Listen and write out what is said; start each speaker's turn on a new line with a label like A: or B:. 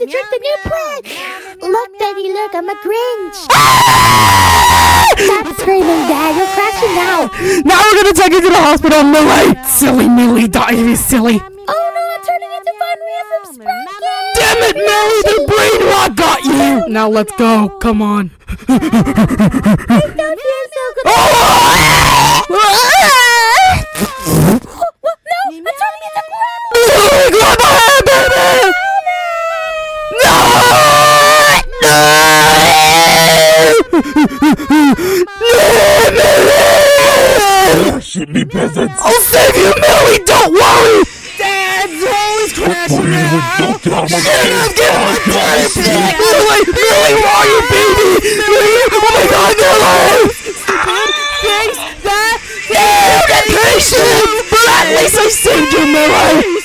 A: to drink the new bread. Look, Daddy, look, I'm a Grinch. Stop screaming, Dad. You're crashing out.
B: Now we're gonna take you to the hospital, Millie. Silly Millie, don't be silly.
A: Oh no, I'm turning into Fun Man from Sprocket.
B: Damn it, Millie, the brain rot got you. Now let's go. Come on.
A: I don't feel so good.
B: Oh!
A: No, I'm turning into Grammy.
B: Grab my hand, baby! No!
C: Shit me, peasants!
B: I'll save you, Millie! Don't worry! Dad's always crashing
C: Millie,
B: Millie, where are you, baby? Millie, oh my God, Millie!
D: Stupid! Thanks, Dad!
B: You get patient! But at least I saved you, Millie!